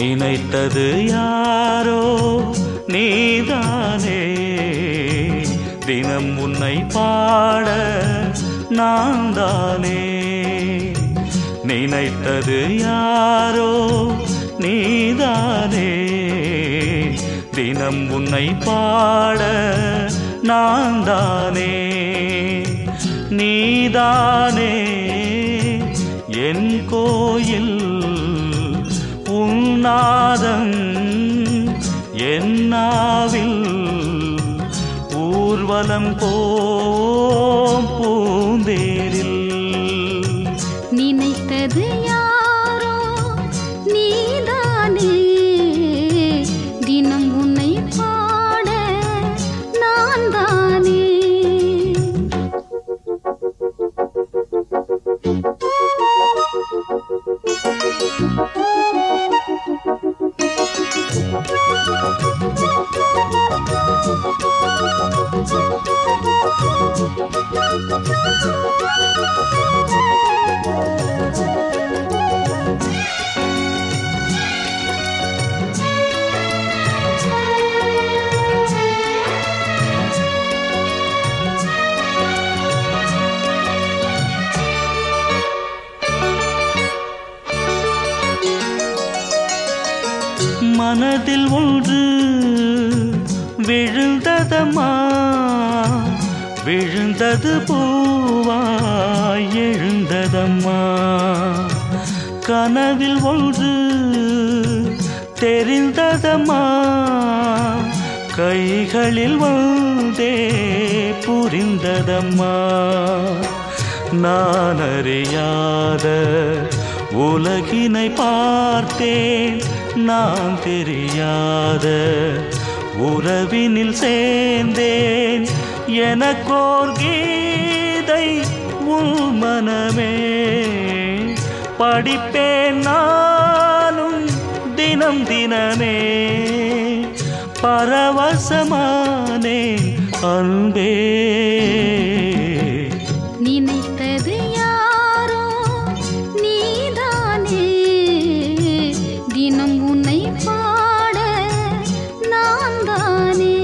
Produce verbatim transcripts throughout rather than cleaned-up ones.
நினைத்தது யாரோ நீதானே, தினம் உன்னை பாட நான் தானே. நினைத்தது யாரோ நீதானே, தினம் உன்னை பாட நான் தானே. நீதானே என் கோயில், உன்னாதம் என் நாவில், ஊர்வலம் போம் பூந்தேரில். நினைத்தது யாரோ நீதானே, தினம் உன்னை பாட நான் தானே. மனதில் ஒன்று விழுந்ததம்மா, விழுந்தது பூவாய் எழுந்ததம்மா. கனவில் ஒன்று தெரிந்ததம்மா, கைகளில் வந்தே புரிந்ததம்மா. நான் அறியாத உலகினை பார்த்தேன், நான் தெரியாத உறவினில் சேர்ந்தேன். எனக்கோர் கீதை உன் மனமே, படிப்பேன் நானும் தினம் தினமே. பரவசமானேன் அன்பே. நினைத்தது யாரோ நீதானே, தினம் உன்னை பாட நான் தானே.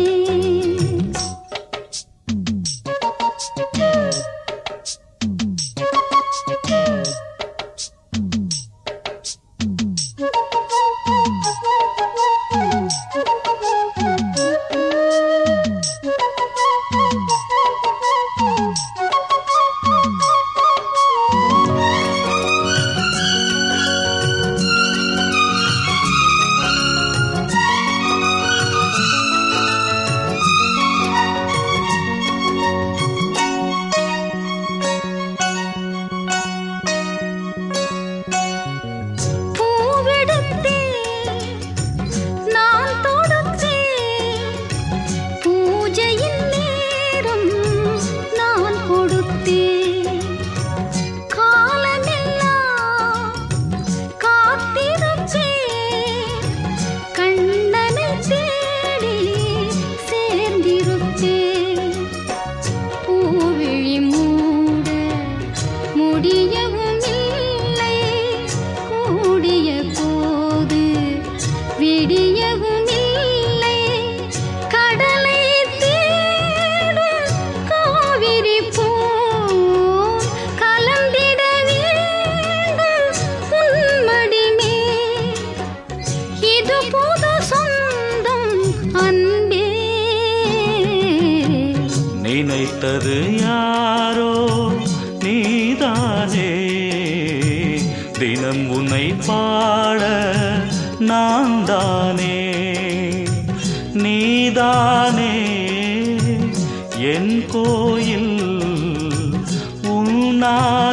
நினைத்தது யாரோ நீதானே, தினம் உன்னை பாட நான் தானே. நீதானே என் கோயில், உன்னா